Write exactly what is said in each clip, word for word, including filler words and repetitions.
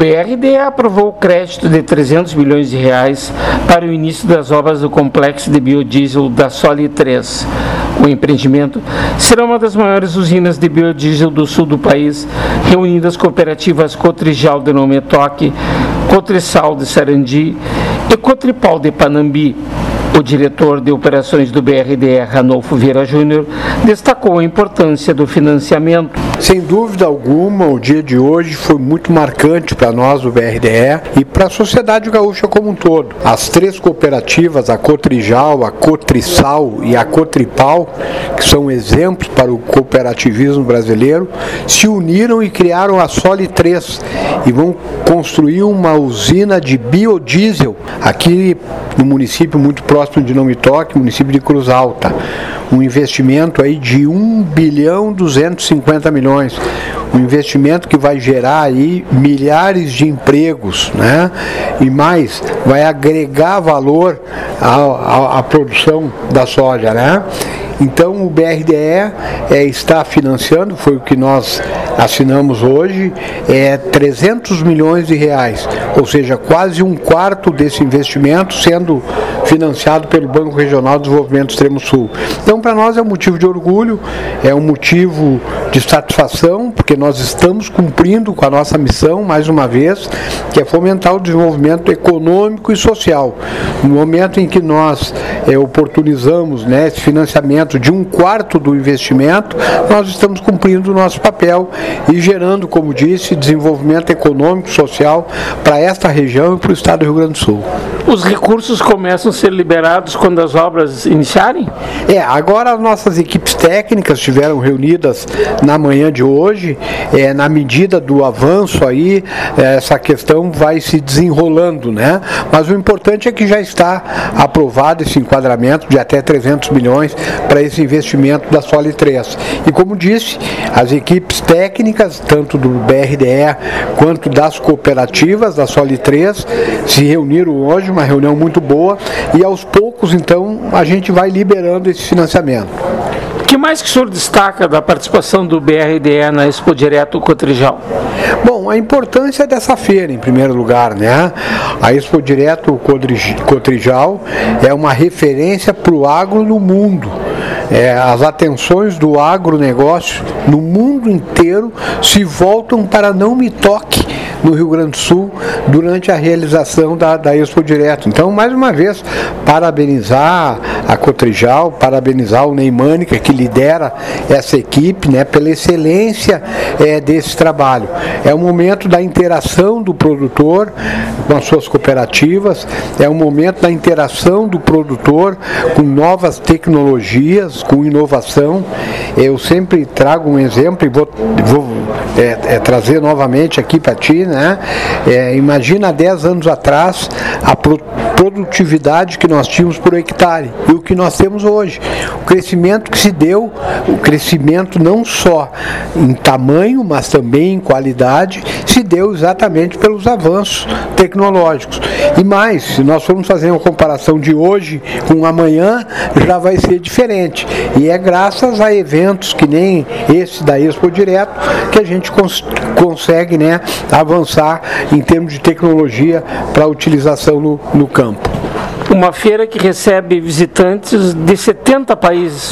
B R D E aprovou o crédito de trezentos milhões de reais para o início das obras do complexo de biodiesel da Soli três. O empreendimento será uma das maiores usinas de biodiesel do sul do país, reunindo as cooperativas Cotrijal de Nome Toque, Cotrisal de Sarandi e Cotripal de Panambi. O diretor de operações do B R D E, Ranolfo Vieira Júnior, destacou a importância do financiamento. Sem dúvida alguma, o dia de hoje foi muito marcante para nós do B R D E e para a sociedade gaúcha como um todo. As três cooperativas, a Cotrijal, a Cotrisal e a Cotripal, que são exemplos para o cooperativismo brasileiro, se uniram e criaram a Soli três e vão construir uma usina de biodiesel aqui no município muito próximo de Nome Toque, município de Cruz Alta. Um investimento aí de um bilhão duzentos e cinquenta milhões. Um investimento que vai gerar aí milhares de empregos, né? E mais, vai agregar valor à, à, à produção da soja, né? Então o B R D E é, está financiando, foi o que nós assinamos hoje, é trezentos milhões de reais, ou seja, quase um quarto desse investimento sendo financiado pelo Banco Regional de Desenvolvimento Extremo Sul. Então para nós é um motivo de orgulho, é um motivo de satisfação, porque nós estamos cumprindo com a nossa missão, mais uma vez, que é fomentar o desenvolvimento econômico e social. No momento em que nós é, oportunizamos, né, esse financiamento de um quarto do investimento, nós estamos cumprindo o nosso papel e gerando, como disse, desenvolvimento econômico, social para esta região e para o estado do Rio Grande do Sul. Os recursos começam a ser liberados quando as obras iniciarem? É, agora as nossas equipes técnicas estiveram reunidas na manhã de hoje, é, na medida do avanço aí, é, essa questão vai se desenrolando, né? Mas o importante é que já está aprovado esse enquadramento de até trezentos milhões para esse investimento da Soli três. E como disse, as equipes técnicas, tanto do B R D E quanto das cooperativas da Soli três, se reuniram hoje, uma reunião muito boa, e aos poucos, então, a gente vai liberando esse financiamento. O que mais que o senhor destaca da participação do B R D E na Expo Direto Cotrijal? Bom, a importância dessa feira, em primeiro lugar, né? A Expo Direto Cotrijal é uma referência para o agro no mundo. É, as atenções do agronegócio no mundo inteiro se voltam para Não Me Toque, no Rio Grande do Sul, durante a realização da, da Expo Direto. Então, mais uma vez, parabenizar a Cotrijal, parabenizar o Ney Mânica, que lidera essa equipe, né, pela excelência é, desse trabalho. É o momento da interação do produtor com as suas cooperativas, é o momento da interação do produtor com novas tecnologias, com inovação. Eu sempre trago um exemplo e vou, vou é, é, trazer novamente aqui para ti, né? É, imagina há dez anos atrás a pro, produtividade que nós tínhamos por hectare e o que nós temos hoje. O crescimento que se deu, o crescimento não só em tamanho, mas também em qualidade, se deu exatamente pelos avanços tecnológicos. E mais, se nós formos fazer uma comparação de hoje com amanhã, já vai ser diferente. E é graças a eventos que nem esse da Expo Direto que a gente cons consegue, né, avançar em termos de tecnologia para a utilização no, no campo. Uma feira que recebe visitantes de setenta países.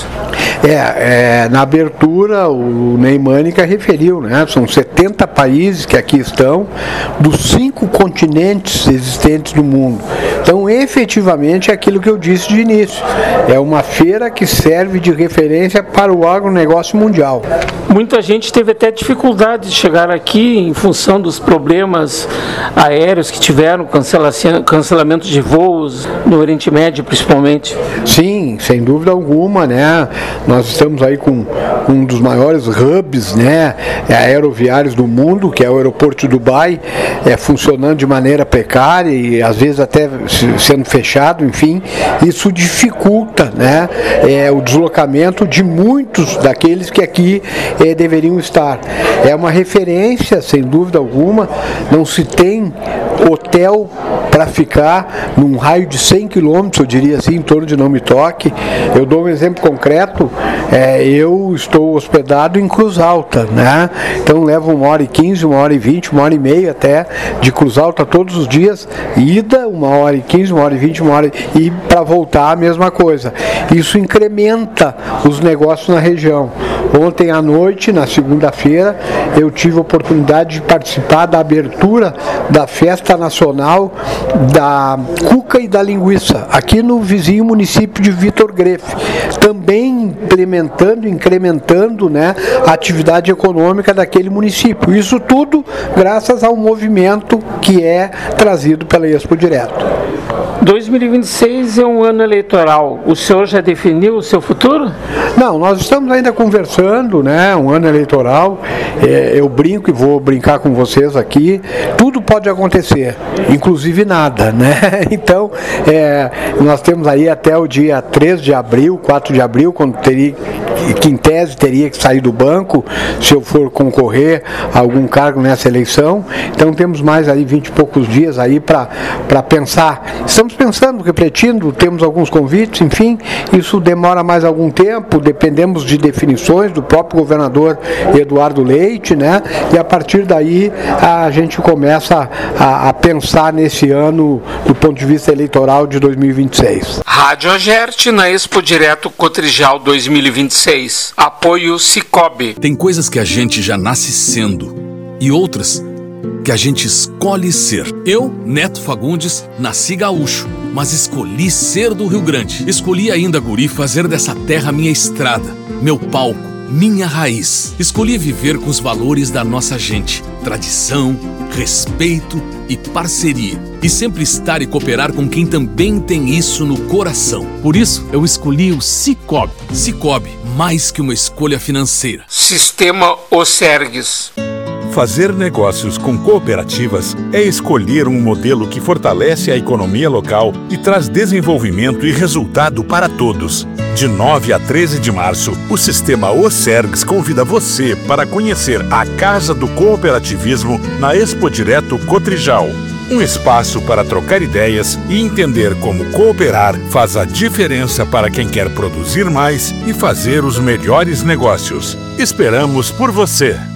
É, é, na abertura o Ney Mânica referiu, né? São setenta países que aqui estão, dos cinco continentes existentes no mundo. Então, efetivamente, é aquilo que eu disse de início. É uma feira que serve de referência para o agronegócio mundial. Muita gente teve até dificuldade de chegar aqui em função dos problemas aéreos que tiveram, cancelamento de voos no Oriente Médio, principalmente. Sim, sem dúvida alguma, né? Nós estamos aí com um dos maiores hubs, né, aeroviários do mundo, que é o aeroporto de Dubai, é, funcionando de maneira precária e às vezes até sendo fechado, enfim. Isso dificulta, né, é, o deslocamento de muitos daqueles que aqui é, deveriam estar. É uma referência, sem dúvida alguma, não se tem hotel para ficar num raio de cem quilômetros, eu diria assim, em torno de Não Me Toque. Eu dou um exemplo concreto, é, eu estou hospedado em Cruz Alta, né? Então levo uma hora e quinze, uma hora e vinte, uma hora e meia até de Cruz Alta todos os dias, ida uma hora e quinze, uma hora e vinte, uma hora e para voltar a mesma coisa. Isso incrementa os negócios na região. Ontem à noite, na segunda-feira, eu tive a oportunidade de participar da abertura da Festa Nacional da Cuca e da Linguiça, aqui no vizinho município de Vitor Grefe, também implementando, incrementando, né, a atividade econômica daquele município. Isso tudo graças ao movimento que é trazido pela Expo Direto. dois mil e vinte e seis é um ano eleitoral. O senhor já definiu o seu futuro? Não, nós estamos ainda conversando, né? Um ano eleitoral. É, eu brinco e vou brincar com vocês aqui. Tudo pode acontecer, inclusive nada, né? Então, é, nós temos aí até o dia três de abril, quatro de abril, quando teria, que em tese teria que sair do banco, se eu for concorrer a algum cargo nessa eleição. Então, temos mais aí vinte e poucos dias aí para para pensar. Estamos pensando, refletindo, temos alguns convites, enfim, isso demora mais algum tempo, dependemos de definições do próprio governador Eduardo Leite, né? E a partir daí a gente começa a, a pensar nesse ano do ponto de vista eleitoral de dois mil e vinte e seis. Rádio Agerte na Expo Direto Cotrijal dois mil e vinte e seis. Apoio Cicobi. Tem coisas que a gente já nasce sendo e outras que a gente escolhe ser. Eu, Neto Fagundes, nasci gaúcho, mas escolhi ser do Rio Grande. Escolhi ainda, guri, fazer dessa terra minha estrada, meu palco, minha raiz. Escolhi viver com os valores da nossa gente, tradição, respeito e parceria. E sempre estar e cooperar com quem também tem isso no coração. Por isso, eu escolhi o Cicobi. Cicobi, mais que uma escolha financeira. Sistema Osergues. Fazer negócios com cooperativas é escolher um modelo que fortalece a economia local e traz desenvolvimento e resultado para todos. De nove a treze de março, o Sistema Osergues convida você para conhecer a Casa do Cooperativismo na Expo Direto Cotrijal. Um espaço para trocar ideias e entender como cooperar faz a diferença para quem quer produzir mais e fazer os melhores negócios. Esperamos por você!